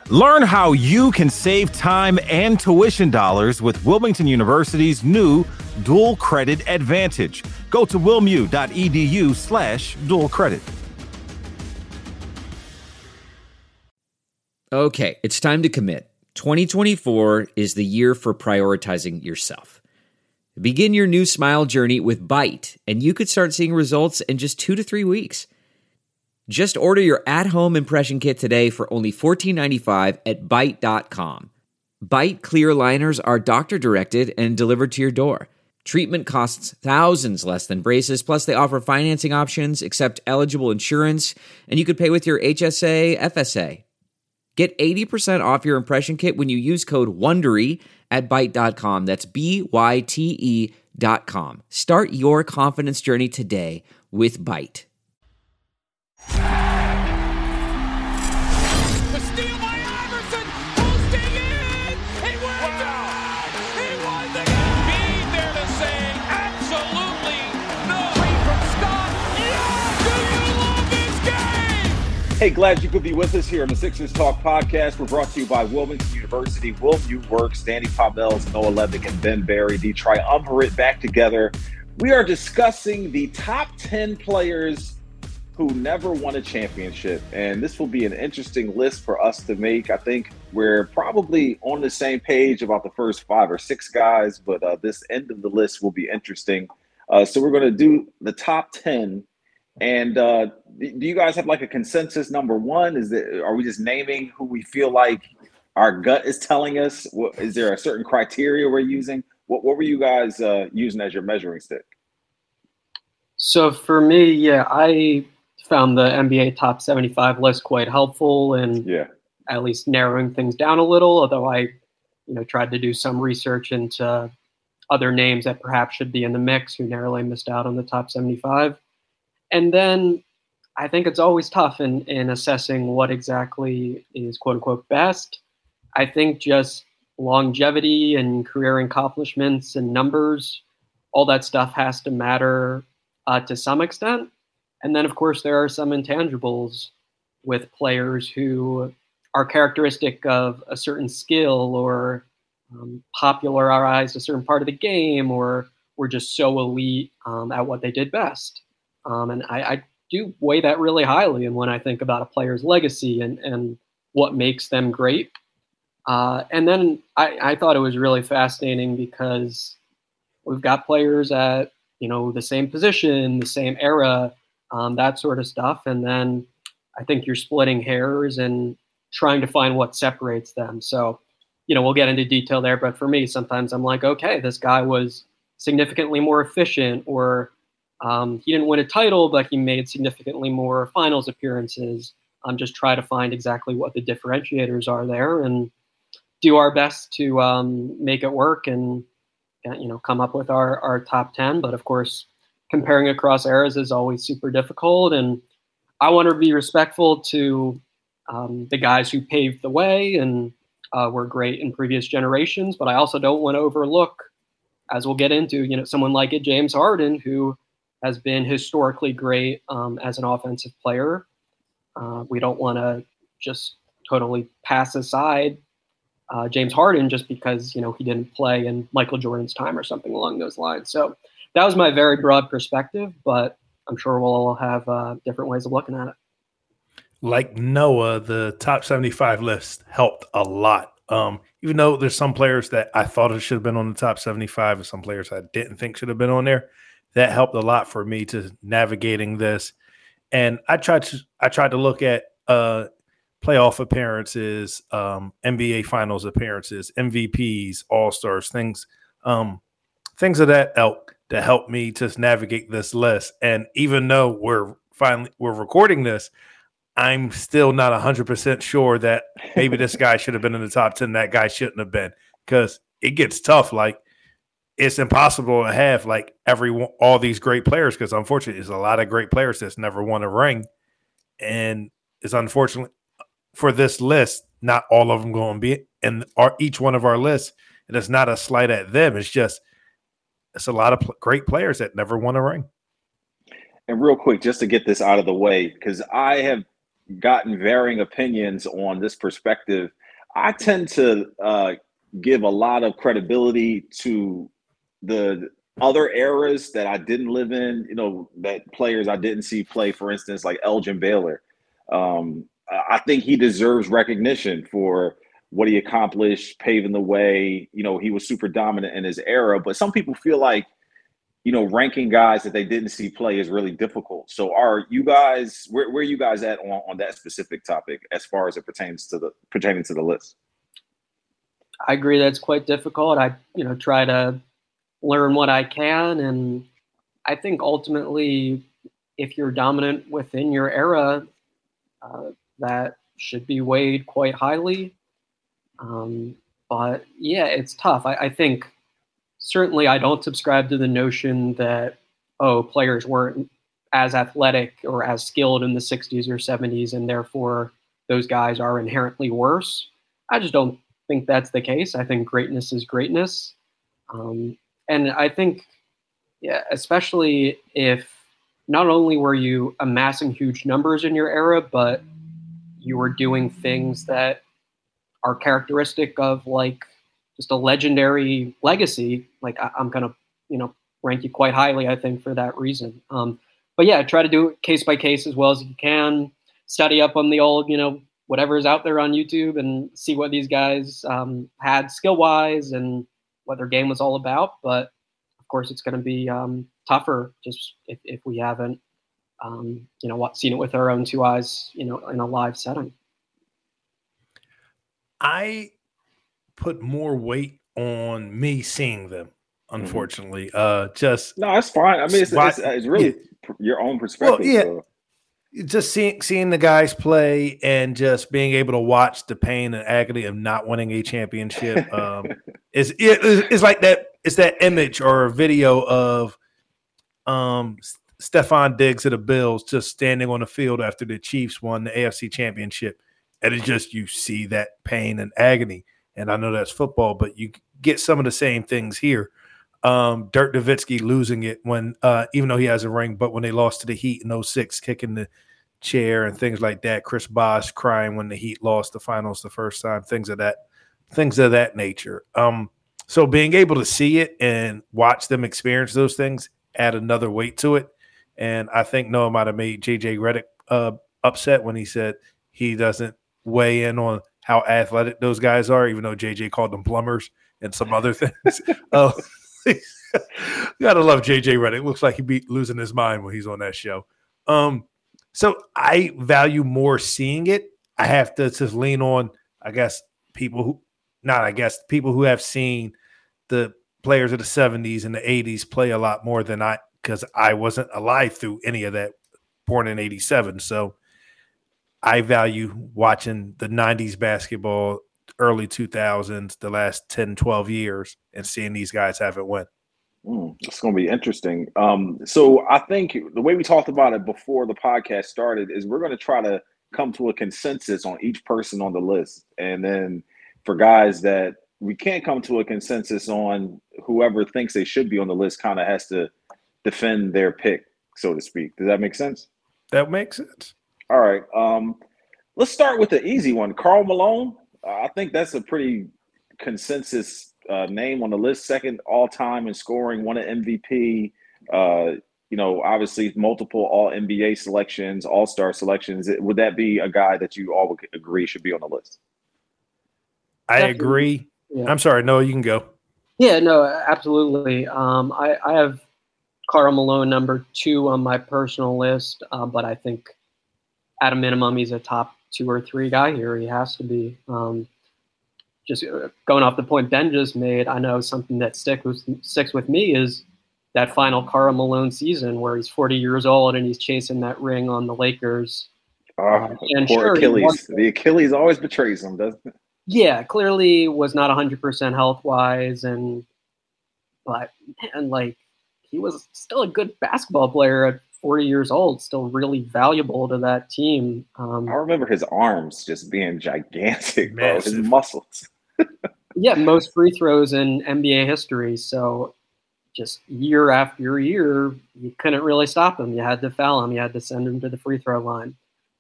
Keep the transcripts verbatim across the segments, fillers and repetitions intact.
Learn how you can save time and tuition dollars with Wilmington University's new Dual Credit Advantage. Go to wilmu.edu slash dual credit. Okay, it's time to commit. twenty twenty-four is the year for prioritizing yourself. Begin your new smile journey with Byte, and you could start seeing results in just two to three weeks. Just order your at-home impression kit today for only fourteen ninety-five at byte dot com. Byte clear liners are doctor-directed and delivered to your door. Treatment costs thousands less than braces, plus they offer financing options, accept eligible insurance, and you could pay with your H S A, F S A. Get eighty percent off your impression kit when you use code WONDERY at byte dot com. That's B Y T E dot com. Start your confidence journey today with Byte. The steal by Iverson, posting in. He wins it. He won the game. Be there to say absolutely no. Three from Scott. Yeah, do you love this game? Hey, glad you could be with us here on the Sixers Talk podcast. We're brought to you by Wilmington University. WilMU Works, Danny Pommells, Noah Levick, and Ben Berry, the triumvirate back together. We are discussing the top ten players who never won a championship. And this will be an interesting list for us to make. I think we're probably on the same page about the first five or six guys, but uh, this end of the list will be interesting. Uh, so we're going to do the top ten. And uh, do you guys have like a consensus number one? Is it, are we just naming who we feel like our gut is telling us? What, is there a certain criteria we're using? What, what were you guys uh, using as your measuring stick? So for me, yeah, I found the N B A top seventy-five list quite helpful in yeah. at least narrowing things down a little, although I, you know, tried to do some research into other names that perhaps should be in the mix who narrowly missed out on the top seventy-five. And then I think it's always tough in, in assessing what exactly is quote unquote best. I think just longevity and career accomplishments and numbers, all that stuff has to matter uh, to some extent. And then, of course, there are some intangibles with players who are characteristic of a certain skill or um, popularized a certain part of the game or were just so elite um, at what they did best. Um, and I, I do weigh that really highly. And when I think about a player's legacy and, and what makes them great. Uh, and then I, I thought it was really fascinating because we've got players at, you know, the same position, the same era, Um, that sort of stuff. And then I think you're splitting hairs and trying to find what separates them. So, you know, we'll get into detail there. But for me, sometimes I'm like, okay, this guy was significantly more efficient, or um, he didn't win a title, but he made significantly more finals appearances. Um, just try to find exactly what the differentiators are there and do our best to um, make it work and, you know, come up with our, our top ten. But of course, comparing across eras is always super difficult. And I want to be respectful to um, the guys who paved the way and uh, were great in previous generations. But I also don't want to overlook, as we'll get into, you know, someone like a James Harden, who has been historically great um, as an offensive player. Uh, we don't want to just totally pass aside uh, James Harden just because, you know, he didn't play in Michael Jordan's time or something along those lines. So that was my very broad perspective, but I'm sure we'll all have uh, different ways of looking at it. Like Noah, the top seventy-five list helped a lot. Um, even though there's some players that I thought it should have been on the top seventy-five and some players I didn't think should have been on there, that helped a lot for me to navigating this. And I tried to I tried to look at uh, playoff appearances, um, N B A Finals appearances, M V Ps, All-Stars, things, um, things of that ilk to help me to navigate this list. And even though we're finally we're recording this, I'm still not one hundred percent sure that maybe this guy should have been in the top ten, that guy shouldn't have been, because it gets tough. Like, it's impossible to have like every all these great players, because unfortunately there's a lot of great players that's never won a ring. And it's unfortunate for this list, not all of them going to be in our, each one of our lists. And it's not a slight at them. It's just, it's a lot of pl- great players that never won a ring. And real quick, just to get this out of the way, because I have gotten varying opinions on this perspective. I tend to uh, give a lot of credibility to the other eras that I didn't live in, you know, that players I didn't see play, for instance, like Elgin Baylor. Um, I think he deserves recognition for what he accomplished, paving the way. You know, he was super dominant in his era, but some people feel like, you know, ranking guys that they didn't see play is really difficult. So are you guys, where, where are you guys at on, on that specific topic as far as it pertains to the pertaining to the list? I agree that's quite difficult. I, you know, try to learn what I can. And I think ultimately, if you're dominant within your era, uh, that should be weighed quite highly. Um, but yeah, it's tough. I, I think certainly I don't subscribe to the notion that, oh, players weren't as athletic or as skilled in the sixties or seventies, and therefore those guys are inherently worse. I just don't think that's the case. I think greatness is greatness. Um, and I think, yeah, especially if not only were you amassing huge numbers in your era, but you were doing things that are characteristic of like just a legendary legacy. Like I, I'm going to, you know, rank you quite highly, I think, for that reason. Um, but yeah, try to do it case by case as well as you can. Study up on the old, you know, whatever is out there on YouTube and see what these guys um, had skill wise and what their game was all about. But of course, it's going to be um, tougher just if, if we haven't, um, you know, seen it with our own two eyes, you know, in a live setting. I put more weight on me seeing them, unfortunately. Mm-hmm. Uh, just no, it's fine. I mean, it's, it's, it's really yeah. your own perspective. Well, yeah, so. Just seeing seeing the guys play and just being able to watch the pain and agony of not winning a championship um, is it is like that. It's that image or video of um, Stephon Diggs of the Bills just standing on the field after the Chiefs won the A F C Championship. And it's just you see that pain and agony. And I know that's football, but you get some of the same things here. Um, Dirk Nowitzki losing it when, uh, even though he has a ring, but when they lost to the Heat in oh six, kicking the chair and things like that. Chris Bosh crying when the Heat lost the finals the first time, things of that, things of that nature. Um, so being able to see it and watch them experience those things add another weight to it. And I think Noah might have made J J Redick uh, upset when he said he doesn't weigh in on how athletic those guys are, even though J J called them plumbers and some other things. Oh, you gotta love J J Redick. Looks like he'd be losing his mind when he's on that show. Um, so I value more seeing it. I have to just lean on, I guess, people who, not I guess, people who have seen the players of the seventies and the eighties play a lot more than I, because I wasn't alive through any of that, born in eighty-seven. So I value watching the nineties basketball, early two thousands, the last ten, twelve years, and seeing these guys have it win. Mm, it's going to be interesting. Um, so I think the way we talked about it before the podcast started is we're going to try to come to a consensus on each person on the list. And then for guys that we can't come to a consensus on, whoever thinks they should be on the list kind of has to defend their pick, so to speak. Does that make sense? That makes sense. All right. Um, let's start with the easy one. Karl Malone. Uh, I think that's a pretty consensus uh, name on the list. Second all-time in scoring, won an M V P. Uh, you know, obviously multiple all N B A selections, all-star selections. Would that be a guy that you all would agree should be on the list? I Definitely. agree. Yeah. I'm sorry. No, you can go. Yeah, no, absolutely. Um, I, I have Karl Malone number two on my personal list, uh, but I think at a minimum, he's a top two or three guy here. He has to be. Um, just going off the point Ben just made, I know something that stick with, sticks with me is that final Karl Malone season where he's forty years old and he's chasing that ring on the Lakers. Oh, uh, and poor sure, Achilles. The Achilles always betrays him, doesn't it? Yeah, clearly was not one hundred percent health-wise, and but man, like he was still a good basketball player at forty years old, still really valuable to that team. Um, I remember his arms just being gigantic, bro. His muscles. Yeah, most free throws in N B A history. So just year after year, you couldn't really stop him. You had to foul him. You had to send him to the free throw line. Of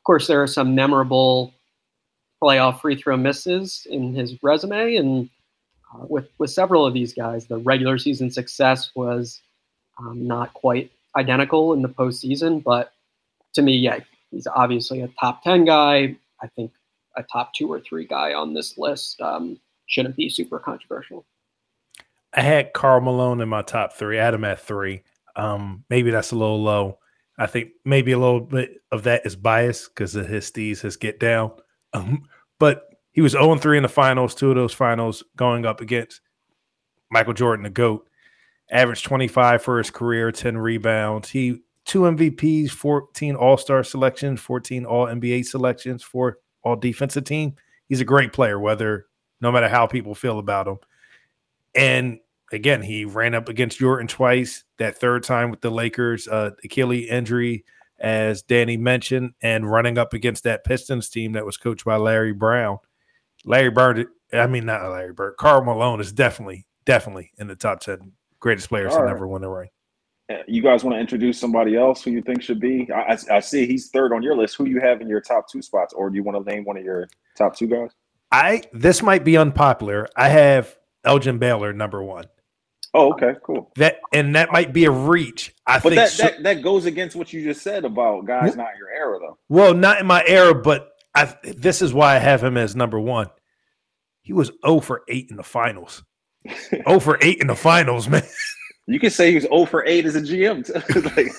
course, there are some memorable playoff free throw misses in his resume, and uh, with with several of these guys, the regular season success was um, not quite identical in the postseason. But to me, yeah, he's obviously a top ten guy. I think a top two or three guy on this list um, shouldn't be super controversial. I had Karl Malone in my top three. I had him at three. Um, maybe that's a little low. I think maybe a little bit of that is bias because of his steez, his get down. Um, but he was oh and three in the finals, two of those finals going up against Michael Jordan, the GOAT. Averaged twenty-five for his career, ten rebounds. He two M V Ps, fourteen All-Star selections, fourteen All-N B A selections, four All-Defensive Team. He's a great player, whether no matter how people feel about him. And again, he ran up against Jordan twice, that third time with the Lakers, uh, Achilles injury, as Danny mentioned, and running up against that Pistons team that was coached by Larry Brown. Larry Bird, I mean, not Larry Bird, Karl Malone is definitely, definitely in the top ten greatest players to never win a ring. You guys want to introduce somebody else who you think should be? I, I, I see he's third on your list. Who you have in your top two spots, or do you want to name one of your top two guys? I This might be unpopular. I have Elgin Baylor number one. Oh, okay, cool. That and that might be a reach. I but think that, so, that that goes against what you just said about guys not in your era, though. Well, not in my era, but I, this is why I have him as number one. He was oh for eight in the finals. oh for eight in the finals, man. You can say he was oh for eight as a G M. like,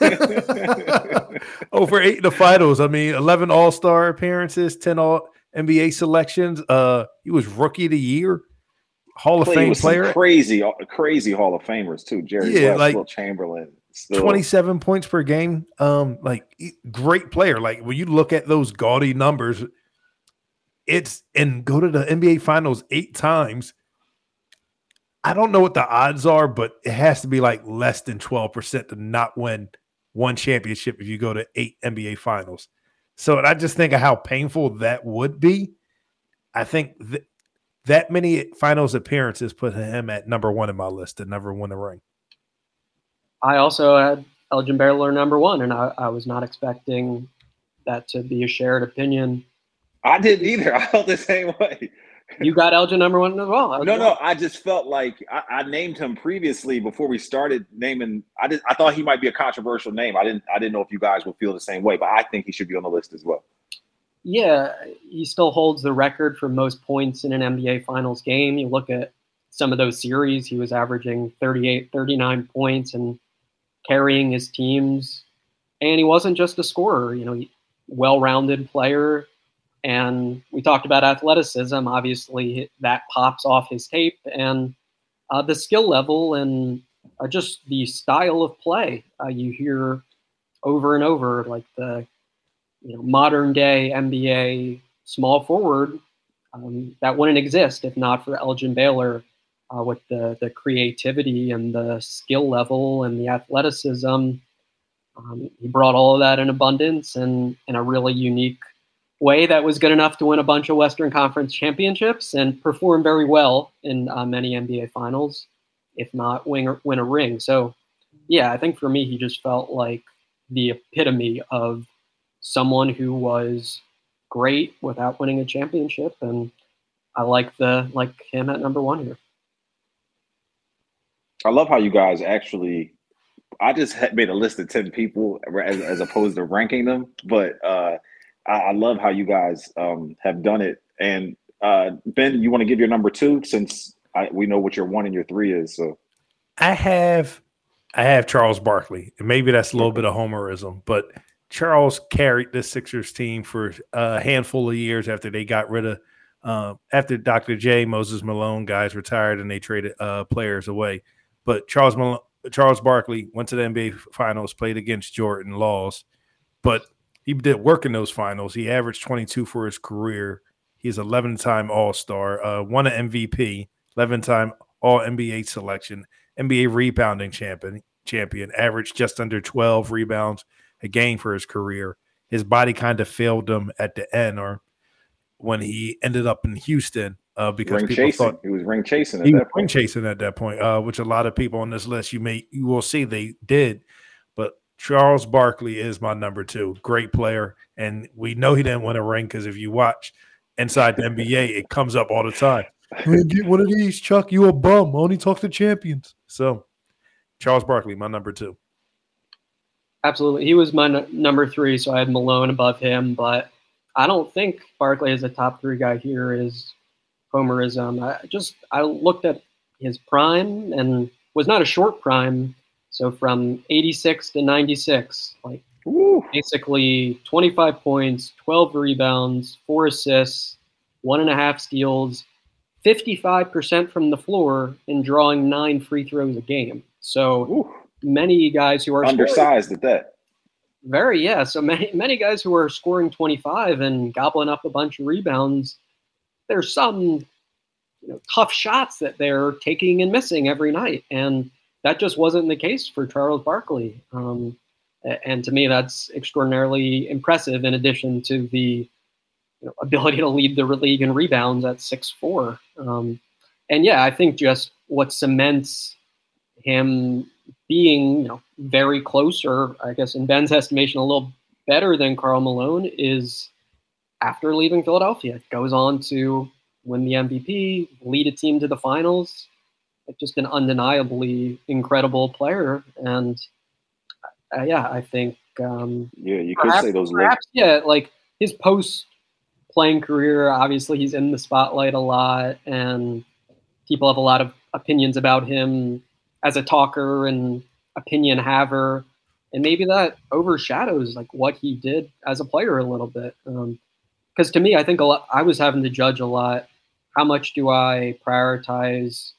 oh for eight in the finals. I mean, eleven All-Star appearances, ten All N B A selections. Uh, he was Rookie of the Year. Hall of Play Fame player. Crazy, crazy Hall of Famers too. Jerry yeah, West, like Will Chamberlain. Still. twenty-seven points per game. Um, like great player. Like when you look at those gaudy numbers, it's and go to the N B A Finals eight times. I don't know what the odds are, but it has to be like less than twelve percent to not win one championship if you go to eight N B A Finals. So I just think of how painful that would be. I think th- that many finals appearances put him at number one in my list to never win a ring. I also had Elgin Baylor number one, and I, I was not expecting that to be a shared opinion. I didn't either. I felt the same way. You got Elgin number one as well. No, no. I just felt like I, I named him previously before we started naming. I did. I thought he might be a controversial name. I didn't. I didn't know if you guys would feel the same way, but I think he should be on the list as well. Yeah, he still holds the record for most points in an N B A Finals game. You look at some of those series, he was averaging thirty-eight, thirty-nine points and carrying his teams. And he wasn't just a scorer, you know, well-rounded player. And we talked about athleticism. Obviously, that pops off his tape. And uh, the skill level and uh, just the style of play uh, you hear over and over, like the you know, modern day N B A small forward, um, that wouldn't exist if not for Elgin Baylor uh, with the, the creativity and the skill level and the athleticism. Um, he brought all of that in abundance and in a really unique way that was good enough to win a bunch of Western Conference championships and perform very well in uh, many N B A finals, if not win, win a ring. So, yeah, I think for me, he just felt like the epitome of someone who was great without winning a championship, and I like the like him at number one here. I love how you guys actually. I just had made a list of ten people as, as opposed to ranking them, but uh, I, I love how you guys um, have done it. And uh, Ben, you want to give your number two since I, we know what your one and your three is. So I have, I have Charles Barkley, and maybe that's a little bit of homerism, but Charles carried this Sixers team for a handful of years after they got rid of, uh, after Doctor J, Moses Malone guys retired and they traded uh, players away. But Charles Malone, Charles Barkley went to the N B A Finals, played against Jordan, lost, but he did work in those finals. He averaged twenty-two for his career. He's eleven-time All-Star, uh, won an M V P, eleven-time All-N B A selection, N B A rebounding champion, champion, averaged just under twelve rebounds a game for his career. His body kind of failed him at the end, or when he ended up in Houston, uh, because ring people chasing. thought he was ring chasing. At he that was point. ring chasing at that point, uh, which a lot of people on this list you may you will see they did. But Charles Barkley is my number two. Great player. And we know he didn't win a ring because if you watch inside the N B A, it comes up all the time. Man, get one of these, Chuck. You a bum. Only talk to champions. So Charles Barkley, my number two. Absolutely. He was my n- number three, so I had Malone above him. But I don't think Barkley as a top three guy here is homerism. I just I looked at his prime and was not a short prime. So from eighty-six to ninety-six, like Ooh. basically twenty-five points, twelve rebounds, four assists, one and a half steals, fifty-five percent from the floor, and drawing nine free throws a game. So Ooh. many guys who are undersized scoring, at that. Very, yeah. So many many guys who are scoring twenty-five and gobbling up a bunch of rebounds. There's some you know, tough shots that they're taking and missing every night, and that just wasn't the case for Charles Barkley. Um, and to me, that's extraordinarily impressive in addition to the you know, ability to lead the league in rebounds at six foot four. Um, and yeah, I think just what cements him being you know, very close, or I guess in Ben's estimation, a little better than Karl Malone is after leaving Philadelphia. It goes on to win the M V P, lead a team to the finals. Just an undeniably incredible player. And uh, yeah, I think um, yeah, you perhaps, could say those perhaps, yeah, like his post playing career, obviously he's in the spotlight a lot and people have a lot of opinions about him as a talker and opinion haver. And maybe that overshadows like what he did as a player a little bit. Um, Cause to me, I think a lot, I was having to judge a lot. How much do I prioritize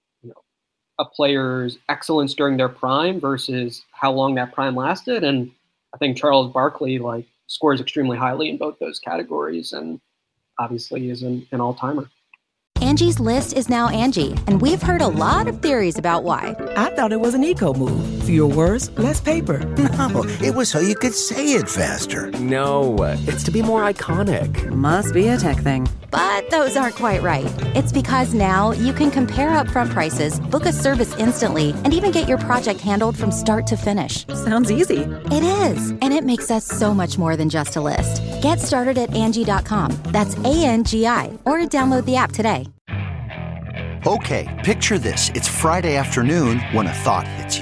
a player's excellence during their prime versus how long that prime lasted. And I think Charles Barkley like scores extremely highly in both those categories and obviously is an, an all-timer. Angie's List is now Angie, and we've heard a lot of theories about why. I thought it was an eco move. Fewer words, less paper. No, it was so you could say it faster. No, it's to be more iconic. Must be a tech thing. But those aren't quite right. It's because now you can compare upfront prices, book a service instantly, and even get your project handled from start to finish. Sounds easy. It is, and it makes us so much more than just a list. Get started at Angie dot com. That's A N G I, or download the app today. Okay, picture this. It's Friday afternoon when a thought hits you.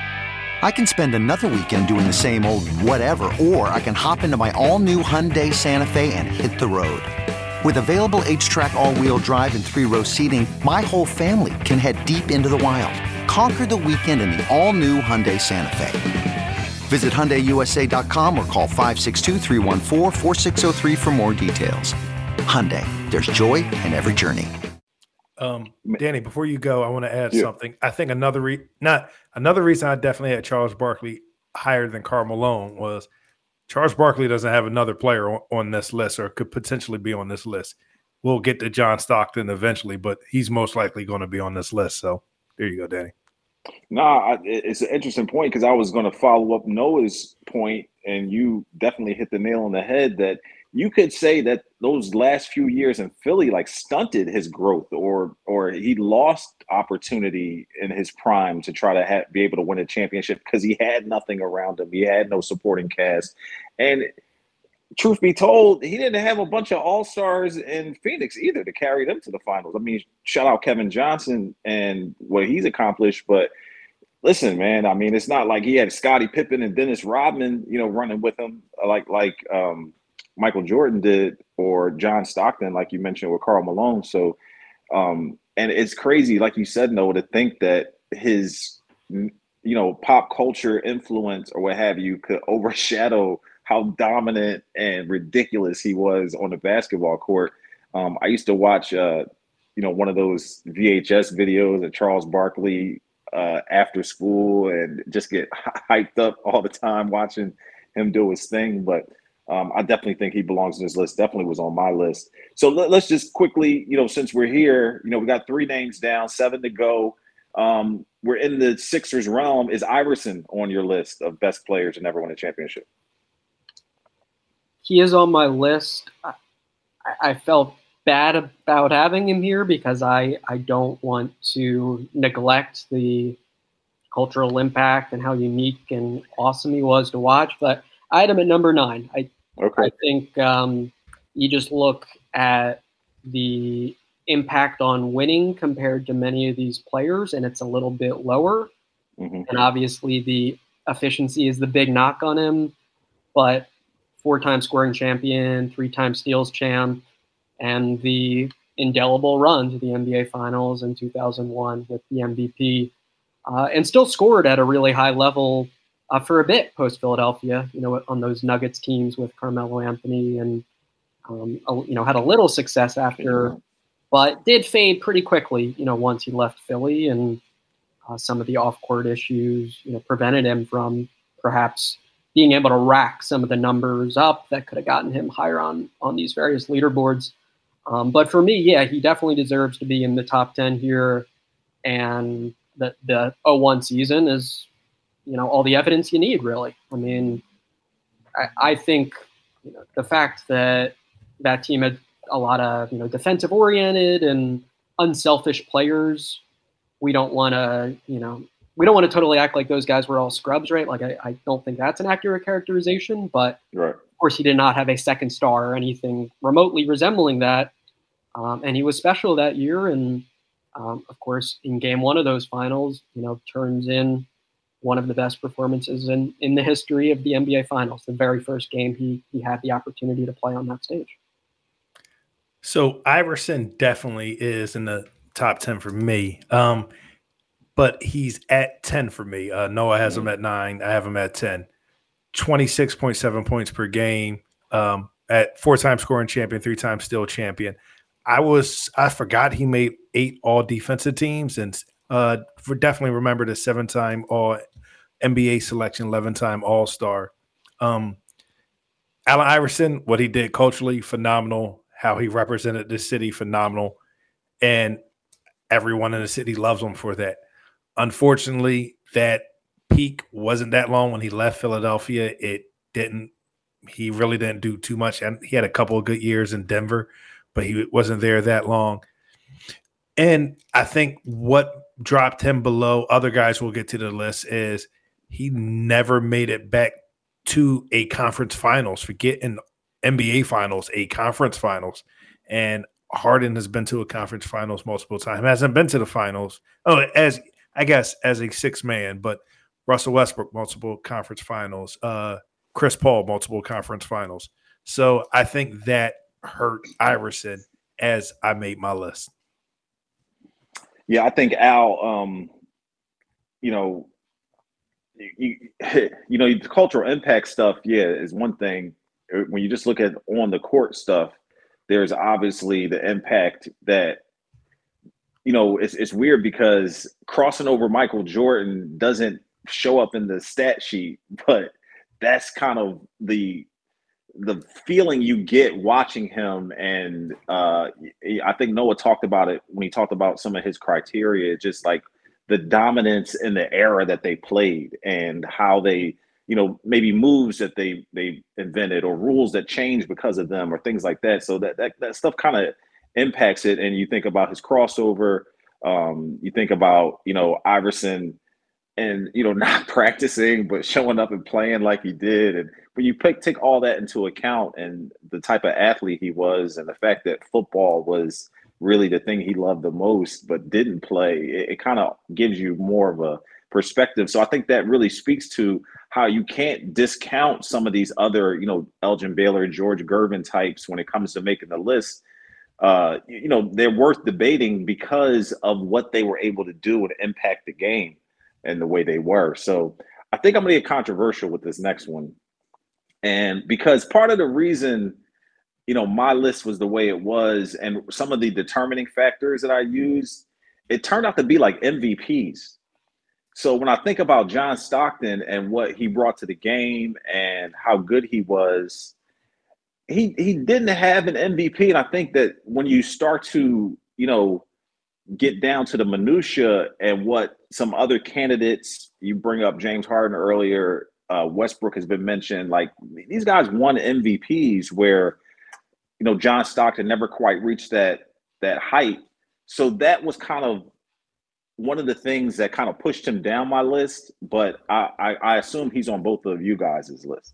I can spend another weekend doing the same old whatever, or I can hop into my all-new Hyundai Santa Fe and hit the road. With available H-Track all-wheel drive and three-row seating, my whole family can head deep into the wild. Conquer the weekend in the all-new Hyundai Santa Fe. Visit Hyundai U S A dot com or call five six two, three one four, four six zero three for more details. Hyundai, there's joy in every journey. Um, Danny, before you go, I want to add yeah. something. I think another re- not another reason I definitely had Charles Barkley higher than Karl Malone was Charles Barkley doesn't have another player on, on this list or could potentially be on this list. We'll get to John Stockton eventually, but he's most likely going to be on this list. So there you go, Danny. No, nah, it's an interesting point because I was going to follow up Noah's point, and you definitely hit the nail on the head that you could say that those last few years in Philly like stunted his growth, or or he lost opportunity in his prime to try to ha- be able to win a championship because he had nothing around him. He had no supporting cast. And truth be told, he didn't have a bunch of all-stars in Phoenix either to carry them to the finals. I mean, shout out Kevin Johnson and what he's accomplished. But listen, man, I mean, it's not like he had Scottie Pippen and Dennis Rodman, you know, running with him like like um, Michael Jordan did, or John Stockton, like you mentioned with Karl Malone. So, um, and it's crazy, like you said, Noah, to think that his, you know, pop culture influence or what have you could overshadow how dominant and ridiculous he was on the basketball court. Um, I used to watch, uh, you know, one of those V H S videos of Charles Barkley uh, after school and just get hyped up all the time watching him do his thing. But um, I definitely think he belongs in this list. Definitely was on my list. So let, let's just quickly, you know, since we're here, you know, we got three names down, seven to go. Um, we're in the Sixers realm. Is Iverson on your list of best players to never win a championship? He is on my list. I, I felt bad about having him here because I, I don't want to neglect the cultural impact and how unique and awesome he was to watch. But I had him at number nine. I, okay. I think um, you just look at the impact on winning compared to many of these players, and it's a little bit lower. Mm-hmm. And obviously the efficiency is the big knock on him, but four-time scoring champion, three-time steals champ, and the indelible run to the N B A Finals in two thousand one with the M V P, uh, and still scored at a really high level uh, for a bit post-Philadelphia, you know, on those Nuggets teams with Carmelo Anthony, and, um, a, you know, had a little success after, but did fade pretty quickly, you know, once he left Philly, and uh, some of the off-court issues, you know, prevented him from perhaps being able to rack some of the numbers up that could have gotten him higher on, on these various leaderboards. Um, but for me, yeah, he definitely deserves to be in the top ten here. And the the oh one season is, you know, all the evidence you need, really. I mean, I, I think, you know, the fact that that team had a lot of, you know, defensive oriented and unselfish players, we don't want to, you know, we don't want to totally act like those guys were all scrubs, right? Like, I, I don't think that's an accurate characterization, but right. Of course he did not have a second star or anything remotely resembling that. Um, and he was special that year. And um, of course, in game one of those finals, you know, turns in one of the best performances in, in the history of the N B A Finals, the very first game he he had the opportunity to play on that stage. So Iverson definitely is in the top ten for me. Um, but he's at ten for me. Uh, Noah has mm-hmm. him at nine. I have him at ten. twenty-six point seven points per game, um, at four-time scoring champion, three-time steal champion. I was I forgot he made eight all-defensive teams, and uh, for definitely remember the seven-time all N B A selection, eleven-time All-Star. Um, Allen Iverson, what he did culturally, phenomenal. How he represented the city, phenomenal. And everyone in the city loves him for that. Unfortunately, that peak wasn't that long when he left Philadelphia. It didn't – he really didn't do too much. And he had a couple of good years in Denver, but he wasn't there that long. And I think what dropped him below other guys we'll get to the list is he never made it back to a conference finals. Forget an N B A finals, a conference finals. And Harden has been to a conference finals multiple times. Hasn't been to the finals. Oh, as I guess as a six man, but Russell Westbrook, multiple conference finals. Uh, Chris Paul, multiple conference finals. So I think that hurt Iverson as I made my list. Yeah, I think Al, um, you know, you, you know, the cultural impact stuff, yeah, is one thing. When you just look at on the court stuff, there's obviously the impact that, you know, it's it's weird because crossing over Michael Jordan doesn't show up in the stat sheet, but that's kind of the the feeling you get watching him. And uh, I think Noah talked about it when he talked about some of his criteria, just like the dominance in the era that they played and how they, you know, maybe moves that they they invented or rules that changed because of them or things like that. So that that, that stuff kind of impacts it. And you think about his crossover, um, you think about, you know, Iverson and, you know, not practicing, but showing up and playing like he did. And when you pick, take all that into account and the type of athlete he was and the fact that football was really the thing he loved the most, but didn't play, it, it kind of gives you more of a perspective. So I think that really speaks to how you can't discount some of these other, you know, Elgin Baylor, George Gervin types when it comes to making the list. Uh, you know, they're worth debating because of what they were able to do and impact the game and the way they were. So I think I'm going to get controversial with this next one. And because part of the reason, you know, my list was the way it was and some of the determining factors that I used, it turned out to be like M V Ps. So when I think about John Stockton and what he brought to the game and how good he was, he he didn't have an M V P. And I think that when you start to, you know, get down to the minutia and what some other candidates, you bring up James Harden earlier, uh, Westbrook has been mentioned, like these guys won M V Ps where, you know, John Stockton never quite reached that that height. So that was kind of one of the things that kind of pushed him down my list, but I, I, I assume he's on both of you guys' list.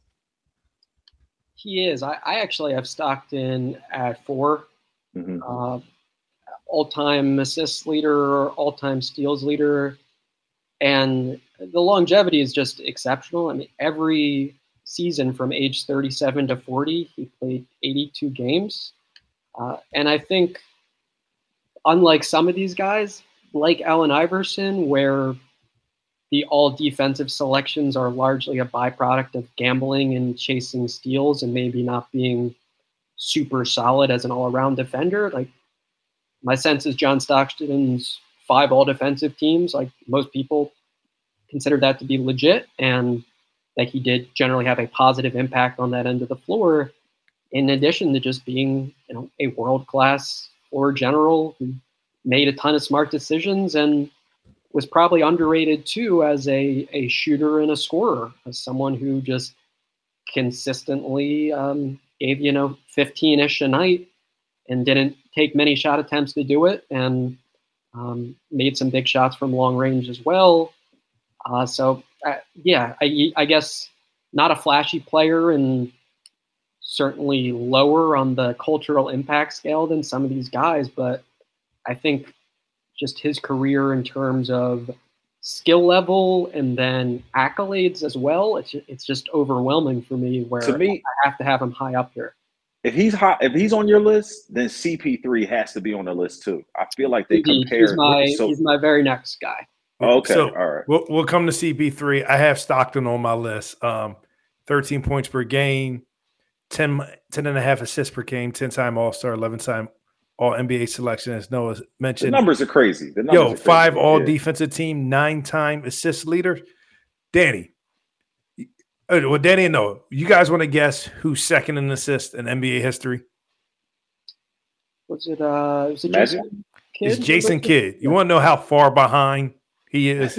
He is. I, I actually have Stockton at four. Mm-hmm. Uh, all-time assists leader, all-time steals leader. And the longevity is just exceptional. I mean, every season from age thirty-seven to forty, he played eighty-two games. Uh, and I think, unlike some of these guys, like Allen Iverson, where the all-defensive selections are largely a byproduct of gambling and chasing steals and maybe not being super solid as an all-around defender, like, my sense is John Stockton's five all-defensive teams, like most people consider that to be legit, and that he did generally have a positive impact on that end of the floor, in addition to just being, you know, a world-class floor general who made a ton of smart decisions and was probably underrated too as a, a shooter and a scorer, as someone who just consistently um, gave, you know, fifteen-ish a night and didn't take many shot attempts to do it, and um, made some big shots from long range as well. Uh, so, uh, yeah, I, I guess not a flashy player and certainly lower on the cultural impact scale than some of these guys, but I think just his career in terms of skill level and then accolades as well, it's, it's just overwhelming for me where to me, I have to have him high up here. If he's hot, if he's on your list, then C P three has to be on the list too. I feel like they Indeed. compare. He's my, so, he's my very next guy. Okay, so all right. We'll, we'll come to C P three. I have Stockton on my list. Um, thirteen points per game, ten, ten and a half assists per game, ten-time All-Star, eleven-time All-N B A selection, as Noah mentioned. The numbers are crazy. The numbers Yo, are crazy. five yeah. All-Defensive Team, nine-time assist leader. Danny. Well, Danny and Noah, you guys want to guess who's second in assists in N B A history? Was it, uh, was it Magic? Jason Kidd? It's Jason Kidd. You want to know how far behind he is?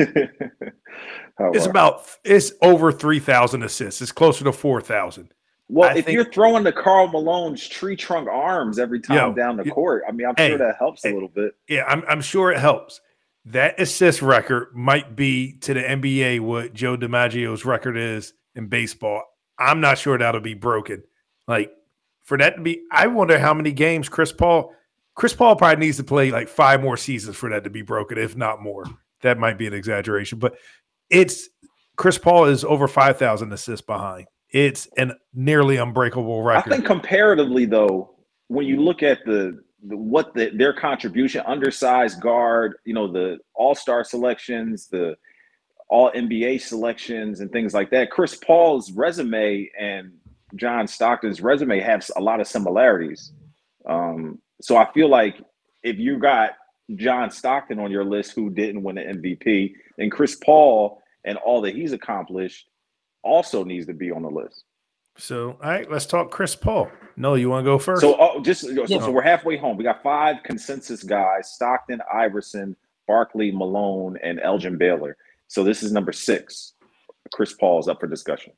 Oh, it's wow. about it's over three thousand assists. It's closer to four thousand. Well, I if think, you're throwing the Karl Malone's tree trunk arms every time Yo, down the you, court, I mean, I'm hey, sure that helps hey, a little bit. Yeah, I'm, I'm sure it helps. That assist record might be to the N B A what Joe DiMaggio's record is in baseball. I'm not sure that'll be broken. Like, for that to be – I wonder how many games Chris Paul – Chris Paul probably needs to play like five more seasons for that to be broken, if not more. That might be an exaggeration. But it's – Chris Paul is over five thousand assists behind. It's an nearly unbreakable record. I think comparatively, though, when you look at the, the what the, their contribution, undersized guard, you know, the all-star selections, the all-N B A selections and things like that, Chris Paul's resume and John Stockton's resume have a lot of similarities. Um, so I feel like if you got John Stockton on your list who didn't win an M V P, then Chris Paul and all that he's accomplished also needs to be on the list. So, all right, let's talk Chris Paul. No, you want to go first? So, oh, just so, Yeah. so we're halfway home. We got five consensus guys: Stockton, Iverson, Barkley, Malone, and Elgin Baylor. So this is number six. Chris Paul is up for discussion.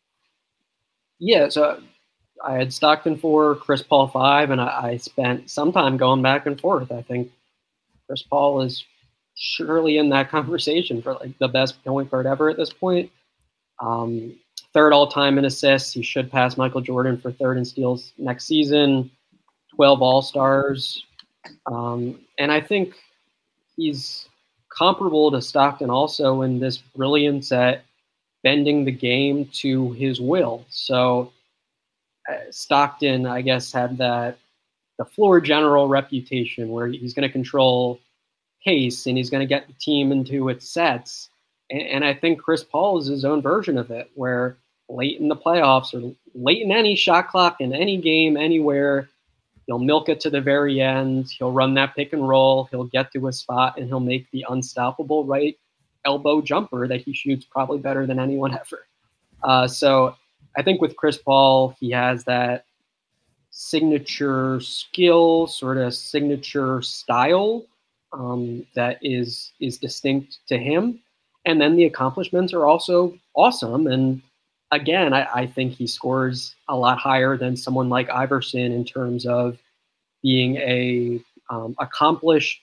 Yeah, so I had Stockton four, Chris Paul five, and I, I spent some time going back and forth. I think Chris Paul is surely in that conversation for like the best point guard ever at this point. Um, third all-time in assists. He should pass Michael Jordan for third in steals next season. twelve All-Stars. Um, and I think he's comparable to Stockton also in this brilliance at bending the game to his will. So uh, Stockton, I guess, had that the floor general reputation where he's going to control pace and he's going to get the team into its sets. And, and I think Chris Paul is his own version of it, where late in the playoffs or late in any shot clock in any game, anywhere, he'll milk it to the very end. He'll run that pick and roll. He'll get to a spot and he'll make the unstoppable right elbow jumper that he shoots probably better than anyone ever. Uh, so I think with Chris Paul, he has that signature skill, sort of signature style um, that is is distinct to him. And then the accomplishments are also awesome. And again, I, I think he scores a lot higher than someone like Iverson in terms of being a um, accomplished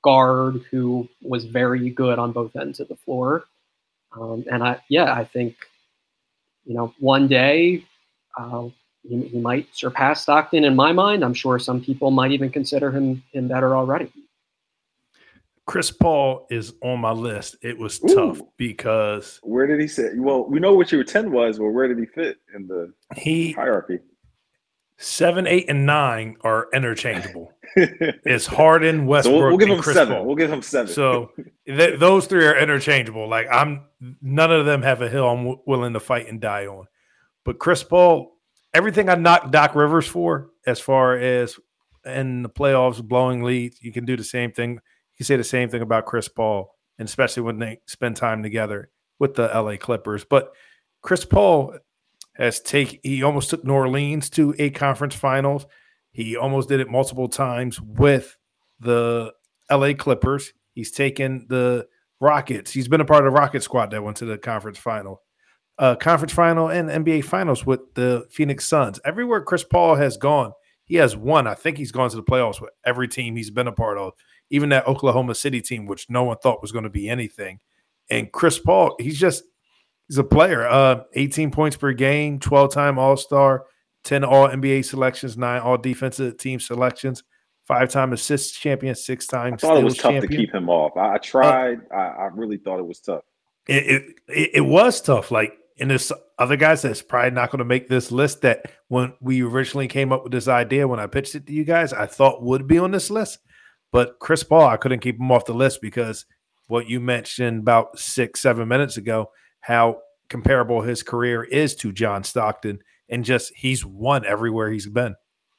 guard who was very good on both ends of the floor. Um, and I, yeah, I think, you know, one day uh, he, he might surpass Stockton in my mind. I'm sure some people might even consider him him better already. Chris Paul is on my list. It was Ooh. tough because where did he sit? Well, we know what your ten was, but where did he fit in the he hierarchy? Seven, eight, and nine are interchangeable. It's Harden, Westbrook, so we'll, we'll give and him Chris seven. Paul. We'll give him seven. So th- those three are interchangeable. Like I'm, none of them have a hill I'm w- willing to fight and die on. But Chris Paul, everything I knocked Doc Rivers for, as far as in the playoffs blowing leads, you can do the same thing. You can say the same thing about Chris Paul, and especially when they spend time together with the L A Clippers. But Chris Paul has take he almost took New Orleans to a conference finals. He almost did it multiple times with the L A Clippers. He's taken the Rockets. He's been a part of the Rocket squad that went to the conference final. Uh, conference final and N B A finals with the Phoenix Suns. Everywhere Chris Paul has gone, he has won. I think he's gone to the playoffs with every team he's been a part of, even that Oklahoma City team, which no one thought was going to be anything. And Chris Paul, he's just he's a player. Uh, eighteen points per game, twelve-time All-Star, ten All-N B A selections, nine All-Defensive Team selections, five-time assists champion, six-time I thought it was tough champion. to keep him off. I, I tried. Uh, I, I really thought it was tough. It, it it was tough. Like, and there's other guys that's probably not going to make this list that when we originally came up with this idea, when I pitched it to you guys, I thought would be on this list. But Chris Paul, I couldn't keep him off the list because what you mentioned about six, seven minutes ago, how comparable his career is to John Stockton, and just he's won everywhere he's been.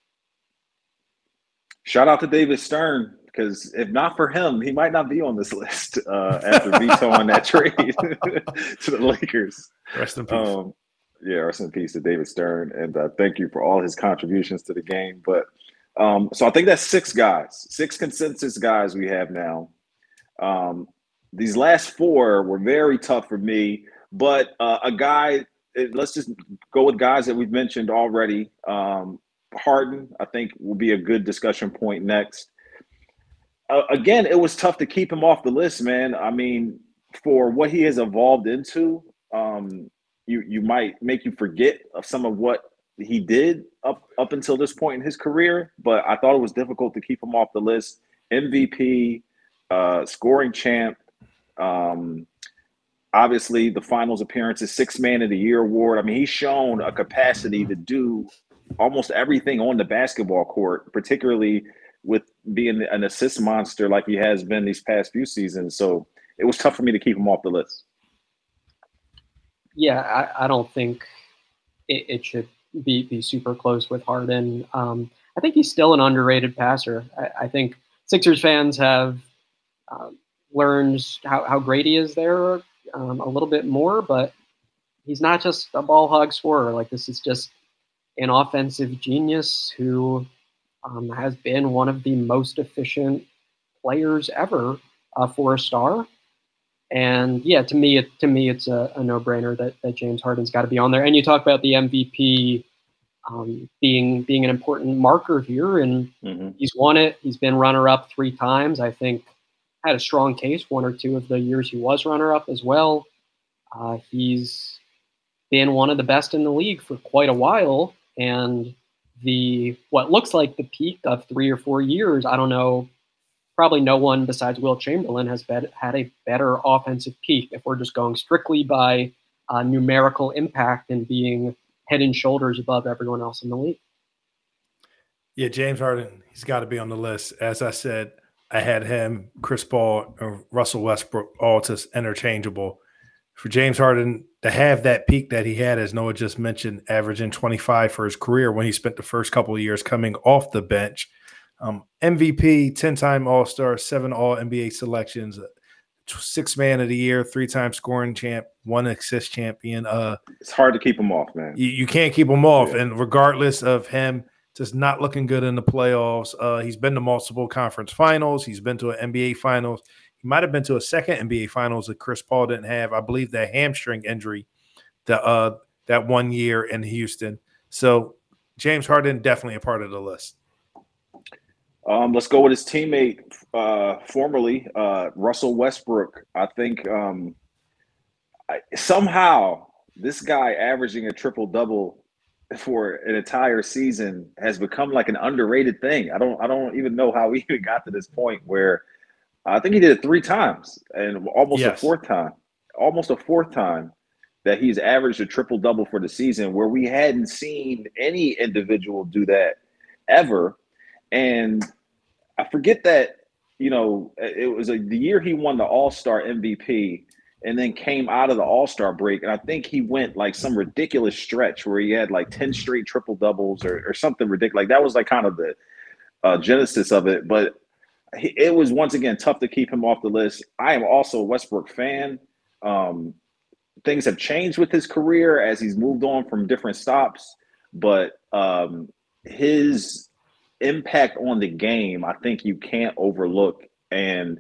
Shout out to David Stern, because if not for him, he might not be on this list uh, after vetoing that trade to the Lakers. Rest in peace. Um, yeah, rest in peace to David Stern, and uh, thank you for all his contributions to the game. But um, so I think that's six guys, six consensus guys we have now. Um, these last four were very tough for me, but uh, a guy. Let's just go with guys that we've mentioned already. Um, Harden, I think, will be a good discussion point next. Uh, again, it was tough to keep him off the list, man. I mean, for what he has evolved into, um, you you might make you forget of some of what he did up up until this point in his career. But I thought it was difficult to keep him off the list. M V P, uh, scoring champ, um, obviously the finals appearances, six man of the year award. I mean, he's shown a capacity to do almost everything on the basketball court, particularly with being an assist monster like he has been these past few seasons. So it was tough for me to keep him off the list. Yeah, I, I don't think it, it should be, be super close with Harden. Um, I think he's still an underrated passer. I, I think Sixers fans have um, learned how, how great he is there um, a little bit more, but he's not just a ball hog scorer. Like, this is just an offensive genius who um, has been one of the most efficient players ever uh, for a star. And yeah, to me, it, to me, it's a, a no-brainer that, that James Harden's got to be on there. And you talk about the M V P um, being being an important marker here, and mm-hmm. he's won it. He's been runner-up three times. I think had a strong case one or two of the years he was runner-up as well. Uh, he's been one of the best in the league for quite a while, and the what looks like the peak of three or four years, I don't know. Probably no one besides Wilt Chamberlain has bet, had a better offensive peak if we're just going strictly by uh, numerical impact and being head and shoulders above everyone else in the league. Yeah, James Harden, he's got to be on the list. As I said, I had him, Chris Paul, or Russell Westbrook, all just interchangeable. For James Harden to have that peak that he had, as Noah just mentioned, averaging twenty-five for his career when he spent the first couple of years coming off the bench. Um, M V P, ten-time All-Star, seven All-N B A selections, six man of the year, three-time scoring champ, one assist champion. Uh, it's hard to keep him off, man. You, you can't keep him off. Yeah. And regardless of him just not looking good in the playoffs, uh, he's been to multiple conference finals. He's been to an N B A finals. He might have been to a second N B A finals that Chris Paul didn't have. I believe that hamstring injury the, uh, that one year in Houston. So James Harden, definitely a part of the list. Um, let's go with his teammate, uh, formerly uh, Russell Westbrook. I think um, I, somehow this guy averaging a triple double for an entire season has become like an underrated thing. I don't, I don't even know how we even got to this point where I think he did it three times and almost Yes. a fourth time, almost a fourth time that he's averaged a triple double for the season, where we hadn't seen any individual do that ever. And I forget that, you know, it was a, the year he won the All-Star M V P and then came out of the All-Star break. And I think he went like some ridiculous stretch where he had like ten straight triple doubles or, or something ridiculous. Like that was like kind of the uh, genesis of it. But he, it was once again tough to keep him off the list. I am also a Westbrook fan. Um, things have changed with his career as he's moved on from different stops, but um, his impact on the game, I think you can't overlook. And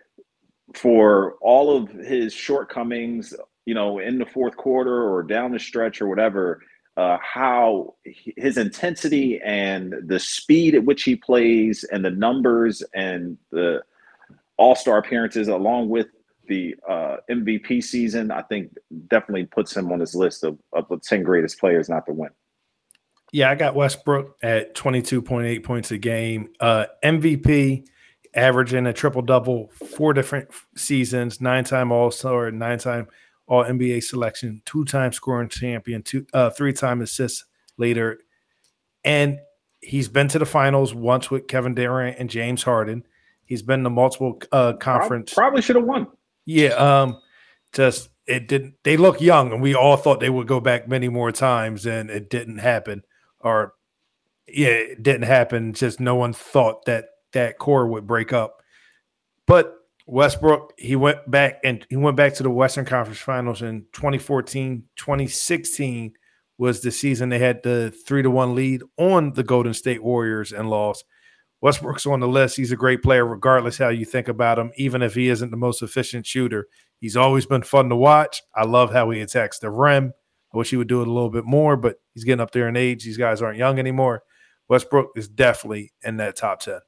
for all of his shortcomings, you know, in the fourth quarter or down the stretch or whatever, uh, how his intensity and the speed at which he plays and the numbers and the all-star appearances along with the uh, M V P season, I think definitely puts him on his list of, of the ten greatest players not to win. Yeah, I got Westbrook at twenty-two point eight points a game. Uh, M V P, averaging a triple-double, four different seasons, nine-time All-Star, nine-time All-N B A selection, two-time scoring champion, two, uh, three-time assist leader. And he's been to the finals once with Kevin Durant and James Harden. He's been to multiple uh, conference. Probably should have won. Yeah, um, just it didn't. They look young, and we all thought they would go back many more times, and it didn't happen. Or, yeah, it didn't happen. Just no one thought that that core would break up. But Westbrook, he went back and he went back to the Western Conference Finals in twenty fourteen. twenty sixteen was the season they had the three to one lead on the Golden State Warriors and lost. Westbrook's on the list. He's a great player, regardless how you think about him, even if he isn't the most efficient shooter. He's always been fun to watch. I love how he attacks the rim. I wish he would do it a little bit more, but he's getting up there in age. These guys aren't young anymore. Westbrook is definitely in that top ten.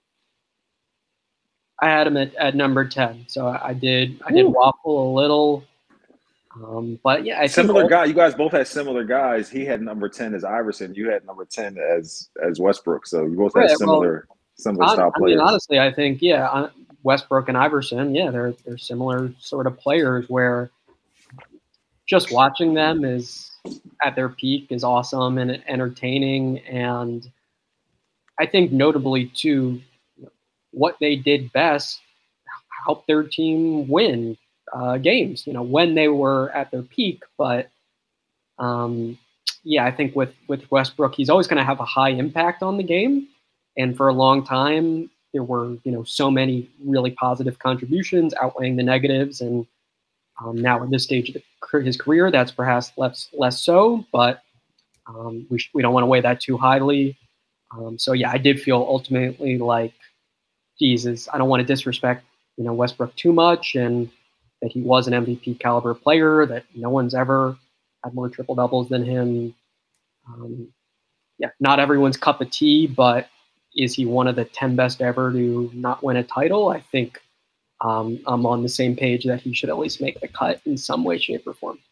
I had him at, at number ten, so I did I did Ooh. waffle a little. Um, but, yeah. I similar think guy. You guys both had similar guys. He had number ten as Iverson. You had number ten as as Westbrook. So you both had right, similar – Similar I, style I players. mean, honestly, I think, yeah, Westbrook and Iverson, yeah, they're they're similar sort of players where just watching them is at their peak is awesome and entertaining. And I think notably, too, what they did best helped their team win uh, games, you know, when they were at their peak. But, um, yeah, I think with, with Westbrook, he's always going to have a high impact on the game. And for a long time, there were, you know, so many really positive contributions outweighing the negatives. And um, now at this stage of the, his career, that's perhaps less less so. But um, we sh- we don't want to weigh that too highly. Um, so yeah, I did feel ultimately like, Jesus, I don't want to disrespect, you know, Westbrook too much, and that he was an M V P caliber player. That no one's ever had more triple doubles than him. Um, yeah, not everyone's cup of tea, but is he one of the ten best ever to not win a title? I think um, I'm on the same page that he should at least make the cut in some way, shape, or form.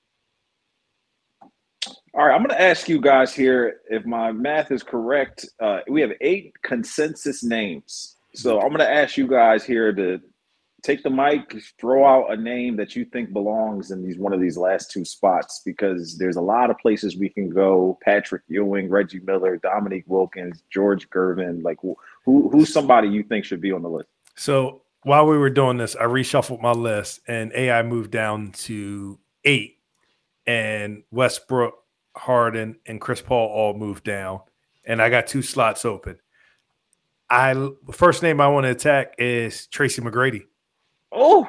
All right, I'm going to ask you guys here, if my math is correct, uh, we have eight consensus names. So I'm going to ask you guys here to take the mic, throw out a name that you think belongs in these one of these last two spots, because there's a lot of places we can go. Patrick Ewing, Reggie Miller, Dominique Wilkins, George Gervin. Like, who who's somebody you think should be on the list? So while we were doing this, I reshuffled my list, and A I moved down to eight, and Westbrook, Harden, and Chris Paul all moved down, and I got two slots open. I the first name I want to attack is Tracy McGrady. Oh,